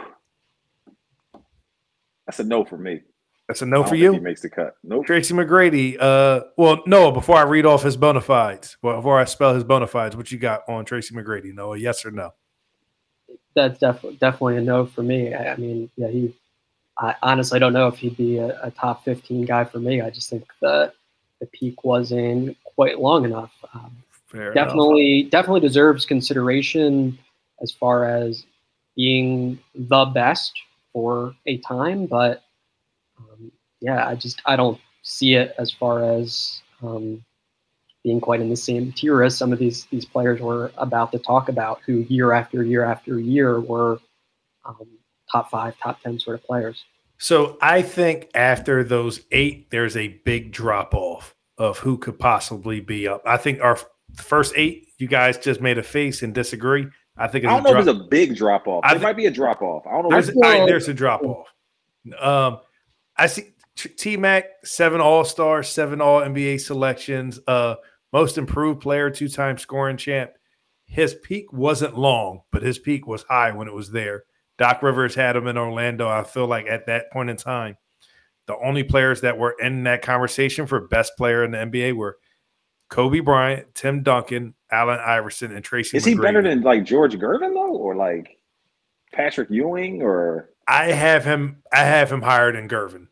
that's a no for me. That's a no I for don't you? think he makes the cut. Nope. Tracy McGrady. Uh, well, Noah, before I read off his bona fides, well, before I spell his bona fides, what you got on Tracy McGrady, Noah? Yes or no? That's definitely definitely a no for me. I, I mean, yeah, he. I honestly don't know if he'd be a, a top fifteen guy for me. I just think the the peak wasn't quite long enough. Um, Fair definitely, enough. definitely deserves consideration as far as being the best for a time. But um, yeah, I just I don't see it as far as um, being quite in the same tier as some of these these players we're about to talk about, who year after year after year were um, top five, top ten sort of players. So I think after those eight, there's a big drop off of who could possibly be up. I think our first eight, you guys just made a face and disagree. I think it's I don't a know drop- if it's a big drop off. I There th- might be a drop off. I don't know. There's, If I, there's a drop off. Um, I see T-Mac, seven All-Stars, seven All-N B A selections, uh, most improved player, two-time scoring champ. His peak wasn't long, but his peak was high when it was there. Doc Rivers had him in Orlando. I feel like at that point in time, the only players that were in that conversation for best player in the N B A were Kobe Bryant, Tim Duncan, Allen Iverson, and Tracy Is he McGrady. better than like George Gervin though, or like Patrick Ewing? Or I have him. I have him higher than Gervin.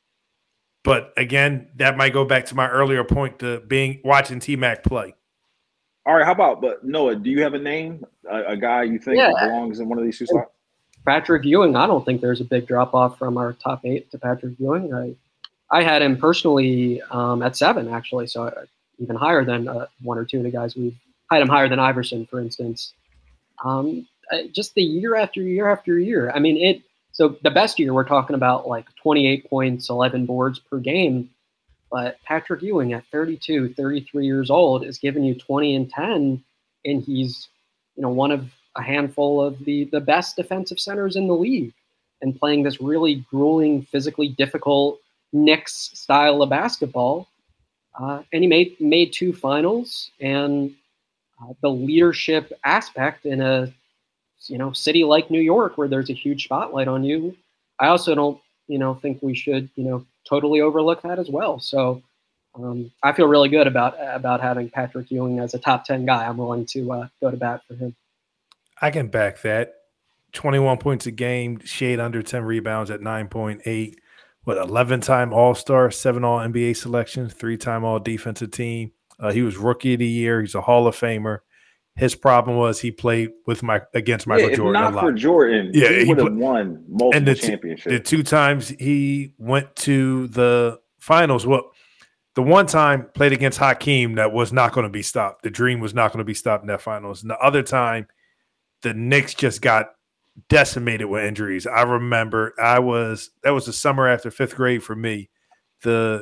But again, that might go back to my earlier point to being watching T-Mac play. all right, how about but Noah? Do you have a name, a, a guy you think Yeah. belongs in one of these two slots? Patrick Ewing, I don't think there's a big drop off from our top eight to Patrick Ewing. I, I had him personally um, at seven, actually, so even higher than uh, one or two of the guys we've I had him higher than Iverson, for instance. Um, just the year after year after year. I mean, it. So the best year, we're talking about like twenty-eight points, eleven boards per game. But Patrick Ewing at thirty-two, thirty-three years old is giving you twenty and ten, and he's, you know, one of a handful of the, the best defensive centers in the league and playing this really grueling, physically difficult Knicks style of basketball. Uh, and he made, made two finals, and uh, the leadership aspect in a, you know, city like New York where there's a huge spotlight on you. I also don't, you know, think we should, you know, totally overlook that as well. So um, I feel really good about, about having Patrick Ewing as a top ten guy. I'm willing to uh, go to bat for him. I can back that. twenty-one points a game, shade under ten rebounds at nine point eight. What, eleven-time All-Star, seven All-N B A selections, three-time All-Defensive Team. Uh, he was Rookie of the Year. He's a Hall of Famer. His problem was he played with my against Michael yeah, if Jordan not a lot. for Jordan, yeah, he, he would have put, won multiple and the two, championships. The two times he went to the finals, well, the one time played against Hakeem that was not going to be stopped. The dream was not going to be stopped in that finals. And the other time, the Knicks just got decimated with injuries. I remember I was that was the summer after fifth grade for me. The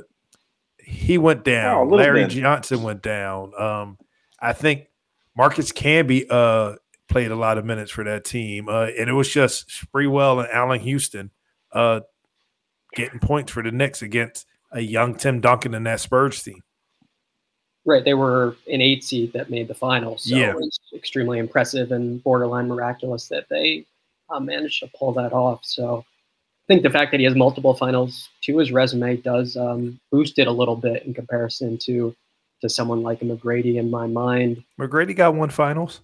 he went down. Oh, Larry bit. Johnson went down. Um, I think Marcus Camby uh, played a lot of minutes for that team, uh, and it was just Sprewell and Allen Houston uh, getting points for the Knicks against a young Tim Duncan and that Spurs team. Right, they were an eight seed that made the finals, so Yeah. it was extremely impressive and borderline miraculous that they uh, managed to pull that off. So I think the fact that he has multiple finals to his resume does um, boost it a little bit in comparison to to someone like a McGrady in my mind. McGrady got one finals.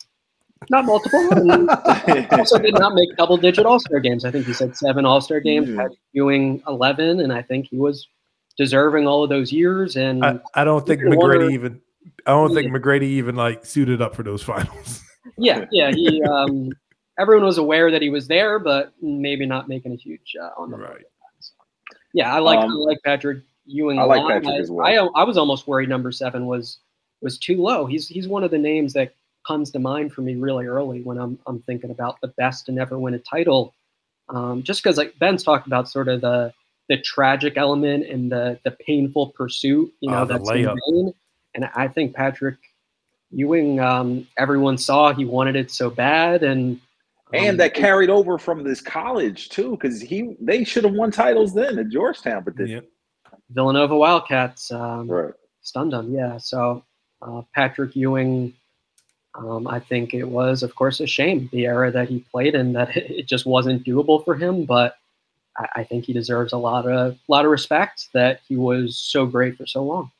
Not multiple. And also did not make double-digit All-Star games. I think he said seven All-Star games, Mm. had Ewing eleven, and I think he was deserving all of those years. And I, I don't think you can McGrady wonder- even. I don't think Yeah. McGrady even like suited up for those finals. Yeah, yeah. He, um, everyone was aware that he was there, but maybe not making a huge uh, on the Right. So, yeah, I like Um, I like Patrick Ewing. I a like lot. Patrick I, as well. I I was almost worried number seven was was too low. He's he's one of the names that comes to mind for me really early when I'm I'm thinking about the best to never win a title. Um, just because like Ben's talked about sort of the the tragic element and the the painful pursuit, you know, Oh, the that's in layup. vain. And I think Patrick Ewing, um, everyone saw he wanted it so bad, and um, and that carried over from this college too, because he they should have won titles then at Georgetown, but didn't. Yeah. Villanova Wildcats um, Right. stunned him. Yeah, so uh, Patrick Ewing, um, I think it was, of course, a shame the era that he played in, that it just wasn't doable for him. But I, I think he deserves a lot of lot of respect that he was so great for so long.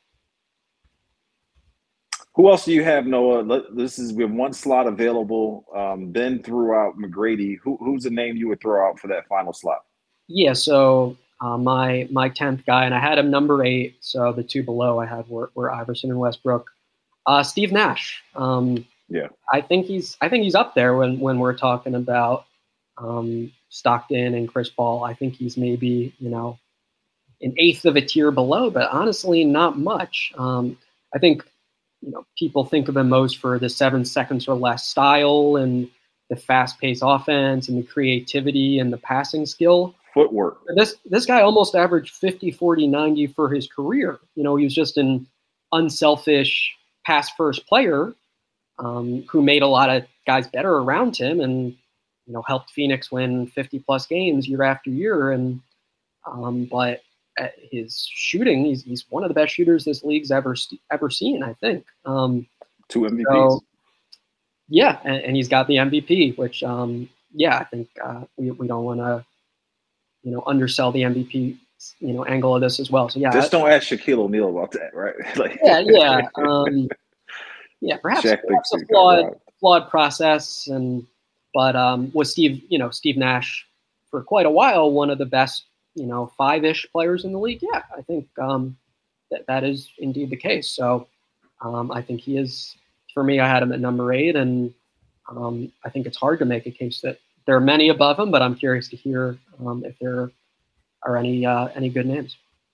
Who else do you have, Noah? Let- This is we have one slot available. Um, Ben threw out McGrady. Who, who's the name you would throw out for that final slot? Yeah, so uh, my my tenth guy, and I had him number eight. So the two below I had were, were Iverson and Westbrook. Uh, Steve Nash. Um, yeah, I think he's I think he's up there when when we're talking about um, Stockton and Chris Paul. I think he's maybe you know an eighth of a tier below, but honestly, not much. Um, I think you know people think of him most for the seven seconds or less style and the fast-paced offense and the creativity and the passing skill. Footwork. This this guy almost averaged fifty, forty, ninety for his career. You know, he was just an unselfish pass-first player um, who made a lot of guys better around him and, you know, helped Phoenix win fifty-plus games year after year. And um, but at his shooting, he's he's one of the best shooters this league's ever ever seen, I think. Um, Two M V Ps. So, yeah, and, and he's got the M V P, which, um, yeah, I think uh, we we don't want to, you know, undersell the M V P, you know, angle of this as well. So yeah, just I, don't ask Shaquille O'Neal about that, right? like, yeah, yeah, um, yeah. Perhaps, perhaps a flawed flawed process, and but um, was Steve, you know, Steve Nash for quite a while one of the best, you know, five-ish players in the league. Yeah, I think um, that that is indeed the case. So um, I think he is. For me, I had him at number eight, and um, I think it's hard to make a case that there are many above him, but I'm curious to hear um, if there are any uh, any good names.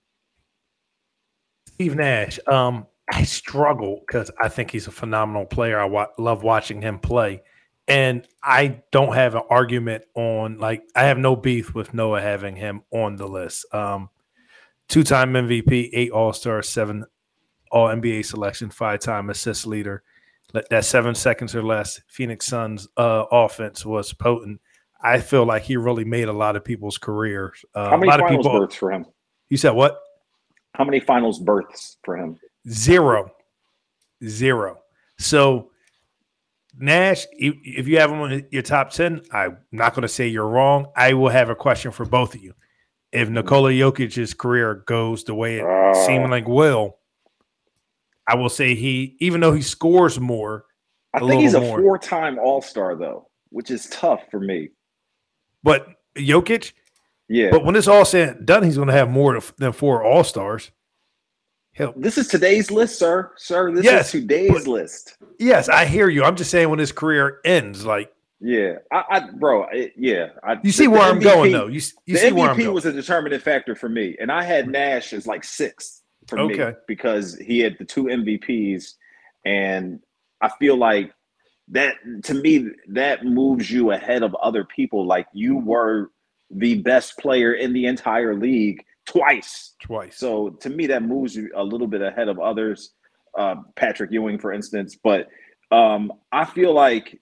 Steve Nash, um, I struggle because I think he's a phenomenal player. I wa- love watching him play, and I don't have an argument on, like, I have no beef with Noah having him on the list. Um, two-time M V P, eight All-Star, seven All-N B A selection, five-time assist leader. That seven seconds or less Phoenix Suns uh, offense was potent. I feel like he really made a lot of people's careers. Uh, How many a lot finals of people, berths for him? You said what? How many finals berths for him? Zero. Zero. So Nash, if you have him in your top ten, I'm not going to say you're wrong. I will have a question for both of you. If Nikola Jokic's career goes the way it uh, seemed like will, I will say he, even though he scores more, I a think he's a more. four-time All-Star though, which is tough for me. But Jokic, yeah. But when it's all said and done, he's going to have more than four All-Stars. Hell, this is today's list, sir. Sir, this yes, is today's list. Yes, I hear you. I'm just saying when his career ends, like. Yeah, I, I bro, it, yeah. I, you see the, where the I'm M V P, going, though. You, you the see M V P where I'm going. was a determining factor for me, and I had Nash as like sixth for okay. me because he had the two M V Ps, and I feel like that to me that moves you ahead of other people. Like you were the best player in the entire league twice. Twice. So to me, that moves you a little bit ahead of others. Uh, Patrick Ewing, for instance, but um, I feel like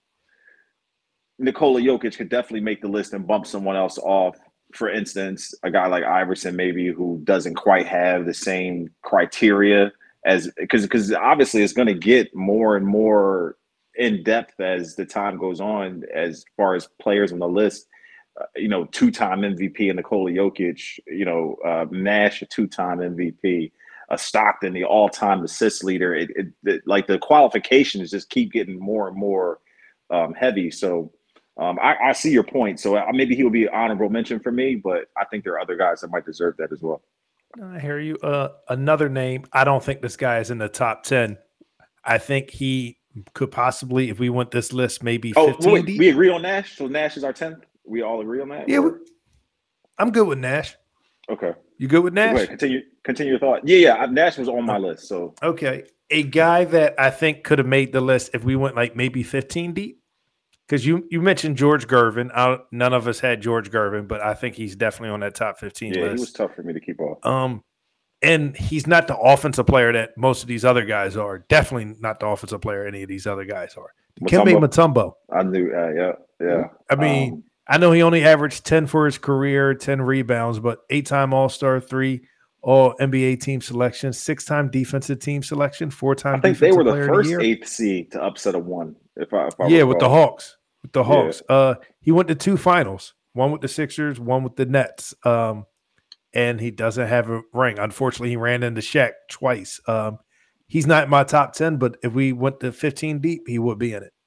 Nikola Jokic could definitely make the list and bump someone else off. For instance, a guy like Iverson, maybe, who doesn't quite have the same criteria as because because obviously it's going to get more and more in depth as the time goes on as far as players on the list. Uh, you know, two-time M V P in Nikola Jokic. You know, uh, Nash, a two-time M V P. Uh, Stockton, the all-time assist leader. It, it, it like the qualifications just keep getting more and more um, heavy. So. Um, I, I see your point. So uh, maybe he will be an honorable mention for me, but I think there are other guys that might deserve that as well. I hear you. Uh, another name. I don't think this guy is in the top ten. I think he could possibly, if we went this list, maybe fifteen. Oh, wait, deep. We agree on Nash. So Nash is our tenth. We all agree on that. Yeah, we, I'm good with Nash. Okay. You good with Nash? Wait, continue. Continue your thought. Yeah, yeah. Nash was on my list. So okay, a guy that I think could have made the list if we went like maybe fifteen deep. Because you, you mentioned George Gervin. I, none of us had George Gervin, but I think he's definitely on that top fifteen yeah, list. Yeah, he was tough for me to keep off. Um, and he's not the offensive player that most of these other guys are. Definitely not the offensive player any of these other guys are. Dikembe Mutombo. I knew. Uh, yeah, yeah. I mean, um, I know he only averaged ten for his career, ten rebounds, but eight-time All-Star, three All N B A team selection, six-time defensive team selection, four-time. I think they were the first eighth seed to upset a one. If I, if I yeah, recall. with the Hawks. With the Hawks. Yeah. Uh, he went to two finals, one with the Sixers, one with the Nets. Um, and he doesn't have a ring. Unfortunately, he ran into Shaq twice. Um, he's not in my top ten, but if we went to fifteen deep, he would be in it.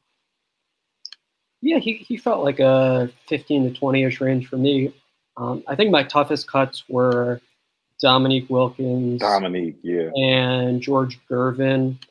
Yeah, he, he felt like a fifteen to twenty-ish range for me. Um, I think my toughest cuts were Dominique Wilkins. Dominique, yeah. And George Gervin.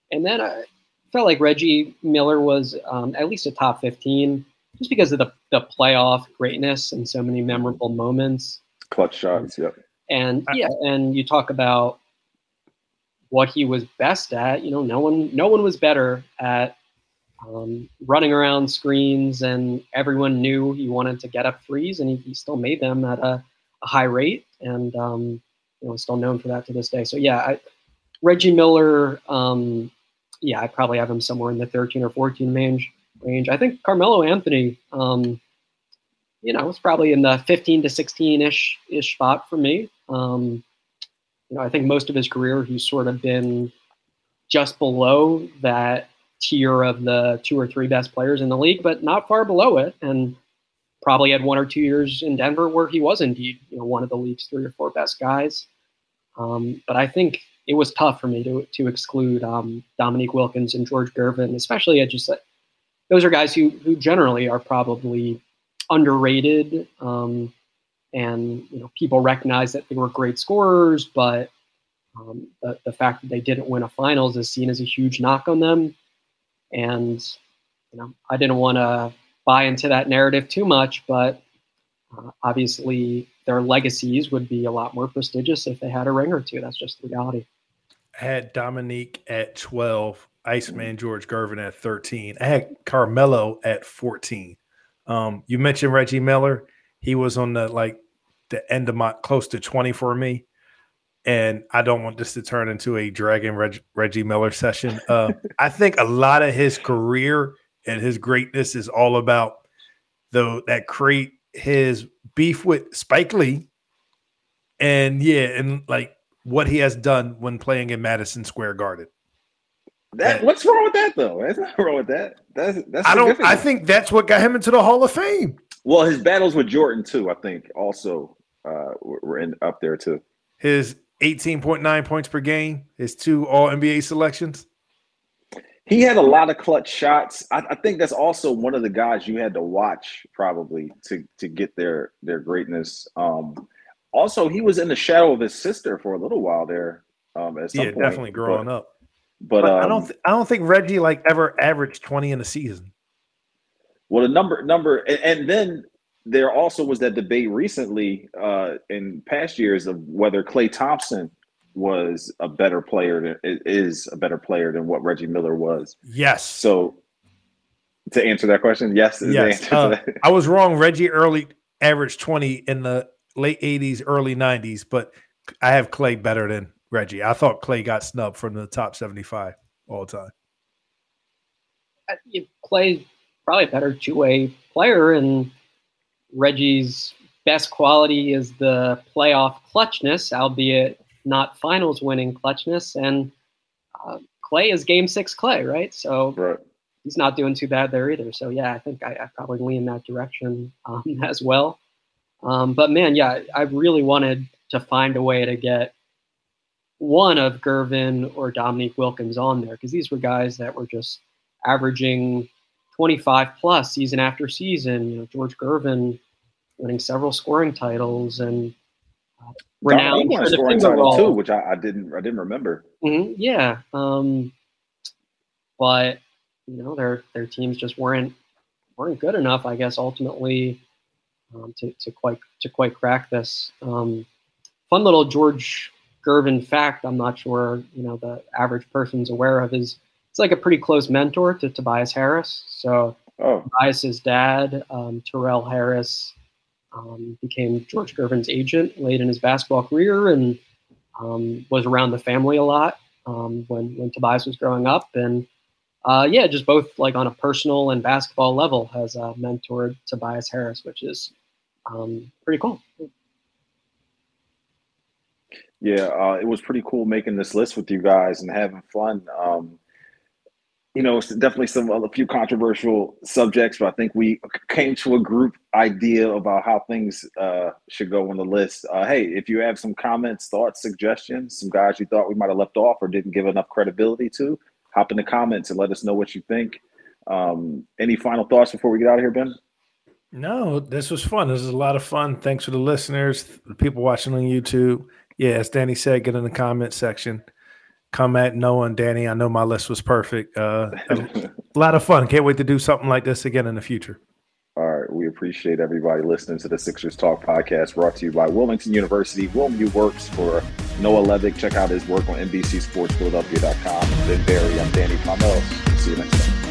And then I felt like Reggie Miller was um, at least a top fifteen just because of the, the playoff greatness and so many memorable moments. Clutch shots, yep. And yeah, and you talk about what he was best at. You know, no one no one was better at um, running around screens, and everyone knew he wanted to get up threes, and he, he still made them at a, a high rate, and um, you know, still known for that to this day. So yeah, I, Reggie Miller, um, yeah, I probably have him somewhere in the thirteen or fourteen range. Range. I think Carmelo Anthony, um, you know, was probably in the fifteen to sixteen ish ish spot for me. Um, you know, I think most of his career he's sort of been just below that tier of the two or three best players in the league, but not far below it. And probably had one or two years in Denver where he was indeed, you know, one of the league's three or four best guys. Um, but I think it was tough for me to to exclude um, Dominique Wilkins and George Gervin, especially. I just those are guys who who generally are probably underrated, um, and you know, people recognize that they were great scorers, but um, the, the fact that they didn't win a finals is seen as a huge knock on them. And you know, I didn't want to buy into that narrative too much, but uh, obviously their legacies would be a lot more prestigious if they had a ring or two. That's just the reality. I had Dominique at twelve, Iceman George Gervin at thirteen. I had Carmelo at fourteen. Um, you mentioned Reggie Miller. He was on the like the end of my close to twenty for me. And I don't want this to turn into a Dragon Reg, Reggie Miller session. Uh, I think a lot of his career and his greatness is all about the that create his beef with Spike Lee. And yeah, and like what he has done when playing in Madison Square Garden. That what's wrong with that though? There's nothing wrong with that. That's that's I don't I think that's what got him into the Hall of Fame. Well, his battles with Jordan too, I think, also uh, were in up there too. His eighteen point nine points per game, his two All N B A selections. He had a lot of clutch shots. I, I think that's also one of the guys you had to watch probably to to get their their greatness. Um, also, he was in the shadow of his sister for a little while there. Um, at some yeah, point. definitely growing but, up. But, but um, I don't th- I don't think Reggie like ever averaged twenty in a season. Well, the number number and, and then there also was that debate recently uh, in past years of whether Klay Thompson was a better player than is a better player than what Reggie Miller was. Yes. So to answer that question, yes. Is yes. the answer Uh, to that. I was wrong. Reggie early averaged twenty in the late eighties, early nineties, but I have Klay better than Reggie. I thought Klay got snubbed from the top seventy-five all the time. You Klay probably a better two-way player, and Reggie's best quality is the playoff clutchness, albeit not finals winning clutchness. And uh, Klay is game six Klay, right? So right. He's not doing too bad there either. So yeah, I think I, I probably lean that direction um, as well. Um, but man, yeah, I really wanted to find a way to get one of Gervin or Dominique Wilkins on there, because these were guys that were just averaging twenty-five plus season after season. You know, George Gervin winning several scoring titles and uh, renowned for the scoring finger roll too, which I, I didn't I didn't remember. Mm-hmm, yeah, um, but you know, their their teams just weren't weren't good enough, I guess, ultimately um, to to quite to quite crack this. Um, fun little George Gervin fact. I'm not sure you know the average person's aware of is. It's like a pretty close mentor to Tobias Harris. So oh. Tobias's dad, um, Terrell Harris, um, became George Gervin's agent late in his basketball career and um, was around the family a lot um, when, when Tobias was growing up. And uh, yeah, just both like on a personal and basketball level has uh, mentored Tobias Harris, which is um, pretty cool. Yeah, uh, it was pretty cool making this list with you guys and having fun. Um, You know, it's definitely some a few controversial subjects, but I think we came to a group idea about how things uh, should go on the list. Uh, hey, if you have some comments, thoughts, suggestions, some guys you thought we might have left off or didn't give enough credibility to, hop in the comments and let us know what you think. Um, any final thoughts before we get out of here, Ben? No, this was fun. This is a lot of fun. Thanks for the listeners, the people watching on YouTube. Yeah, as Danny said, get in the comment section. come at Noah and Danny. I know my list was perfect. Uh, a lot of fun. Can't wait to do something like this again in the future. All right. We appreciate everybody listening to the Sixers Talk podcast, brought to you by Wilmington University. Wilmu works for Noah Levick. Check out his work on N B C Sports Philadelphia dot com. Ben Barry, I'm Danny Palmel. See you next time.